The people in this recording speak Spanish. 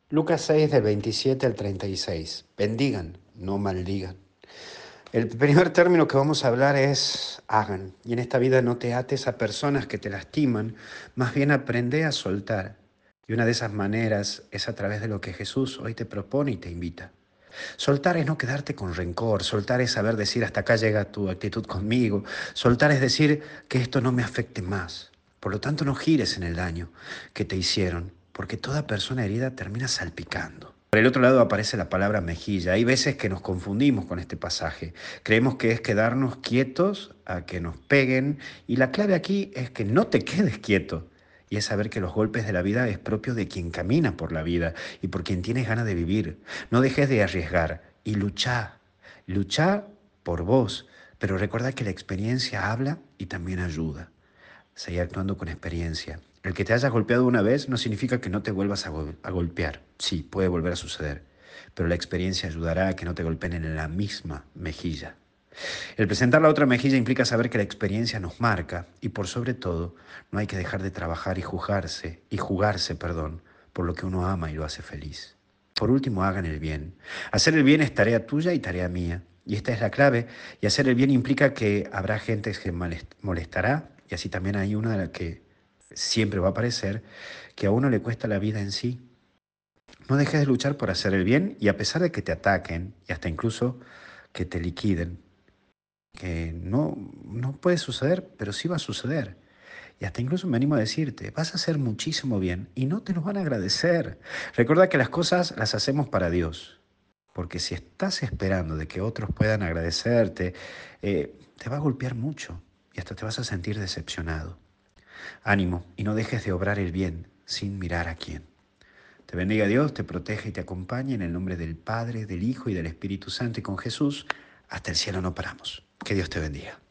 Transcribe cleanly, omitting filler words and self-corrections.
Lucas 6 del 27 al 36. Bendigan, no maldigan. El primer término que vamos a hablar es hagan. Y en esta vida no te ates a personas que te lastiman, más bien aprende a soltar. Y una de esas maneras es a través de lo que Jesús hoy te propone y te invita. Soltar es no quedarte con rencor, soltar es saber decir hasta acá llega tu actitud conmigo, soltar es decir que esto no me afecte más. Por lo tanto, no gires en el daño que te hicieron, porque toda persona herida termina salpicando. Por el otro lado aparece la palabra mejilla. Hay veces que nos confundimos con este pasaje. Creemos que es quedarnos quietos a que nos peguen y la clave aquí es que no te quedes quieto. Y es saber que los golpes de la vida es propio de quien camina por la vida y por quien tienes ganas de vivir. No dejes de arriesgar y luchá. Luchá por vos, pero recuerda que la experiencia habla y también ayuda. Seguí actuando con experiencia. El que te hayas golpeado una vez no significa que no te vuelvas a golpear. Sí, puede volver a suceder, pero la experiencia ayudará a que no te golpeen en la misma mejilla. El presentar la otra mejilla implica saber que la experiencia nos marca y por sobre todo no hay que dejar de trabajar y jugarse, por lo que uno ama y lo hace feliz. Por último, hagan el bien. Hacer el bien es tarea tuya y tarea mía. Y esta es la clave. Y hacer el bien implica que habrá gente que molestará y así también hay una de la que siempre va a aparecer que a uno le cuesta la vida en sí. No dejes de luchar por hacer el bien y a pesar de que te ataquen y hasta incluso que te liquiden, que no puede suceder, pero sí va a suceder. Y hasta incluso me animo a decirte, vas a hacer muchísimo bien y no te lo van a agradecer. Recuerda que las cosas las hacemos para Dios, porque si estás esperando de que otros puedan agradecerte, te va a golpear mucho y hasta te vas a sentir decepcionado. Ánimo y no dejes de obrar el bien sin mirar a quién. Te bendiga Dios, te protege y te acompaña en el nombre del Padre, del Hijo y del Espíritu Santo y con Jesús, hasta el cielo no paramos. Que Dios te bendiga.